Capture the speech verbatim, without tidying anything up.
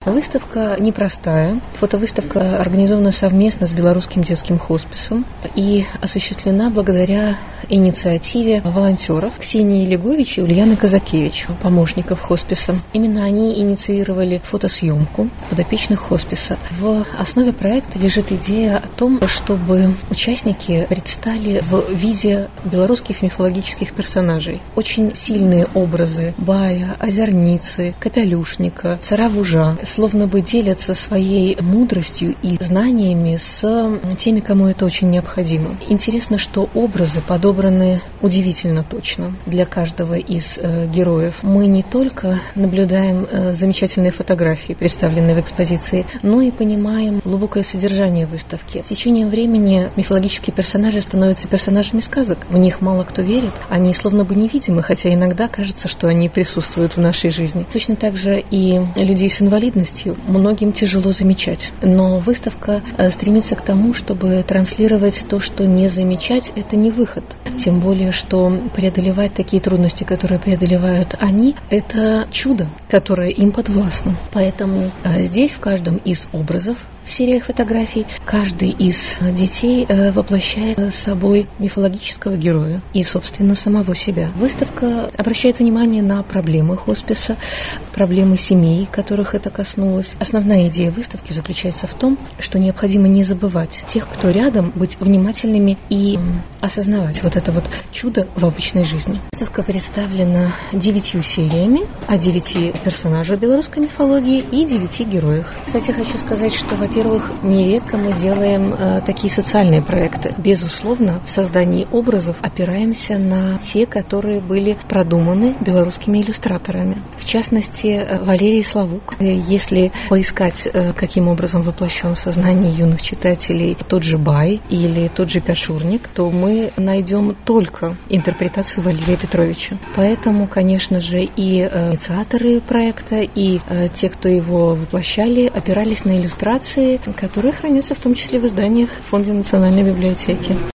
Выставка непростая. Фотовыставка организована совместно с Белорусским детским хосписом и осуществлена благодаря инициативе волонтеров Ксении Легович и Ульяны Казакевич, помощников хосписа. Именно они инициировали фотосъемку подопечных хосписа. В основе проекта лежит идея о том, чтобы участники предстали в виде белорусских мифологических персонажей. Очень сильные образы Бая, Озерницы, Капелюшника, Царавужа, словно бы делятся своей мудростью и знаниями с теми, кому это очень необходимо. Интересно, что образы подобраны удивительно точно для каждого из э, героев. Мы не только наблюдаем э, замечательные фотографии, представленные в экспозиции, но и понимаем глубокое содержание выставки. С течением времени мифологические персонажи становятся персонажами сказок. В них мало кто верит, они словно бы невидимы, хотя иногда кажется, что они присутствуют в нашей жизни. Точно так же и людей с инвалидностью многим тяжело замечать. Но выставка э, стремится к тому, чтобы транслировать то, что не замечать – это не выход. Тем более, что преодолевать такие трудности, которые преодолевают они, это чудо, которое им подвластно. Поэтому э, здесь в каждом из образов в сериях фотографий каждый из детей э, воплощает собой мифологического героя и, собственно, самого себя. Выставка обращает внимание на проблемы хосписа, проблемы семей, которых это коснулось. Основная идея выставки заключается в том, что необходимо не забывать тех, кто рядом, быть внимательными и м, осознавать вот это вот чудо в обычной жизни. Выставка представлена девятью сериями о девяти персонажах белорусской мифологии и девяти героях. Кстати, хочу сказать, что, во-первых, Во-первых, нередко мы делаем э, такие социальные проекты. Безусловно, в создании образов опираемся на те, которые были продуманы белорусскими иллюстраторами. В частности, э, Валерий Славук. Э, если поискать, э, каким образом воплощен в сознании юных читателей тот же Бай или тот же Пяшурник, то мы найдем только интерпретацию Валерия Петровича. Поэтому, конечно же, и э, инициаторы проекта, и э, те, кто его воплощали, опирались на иллюстрации, которые хранятся в том числе в изданиях Фонда национальной библиотеки.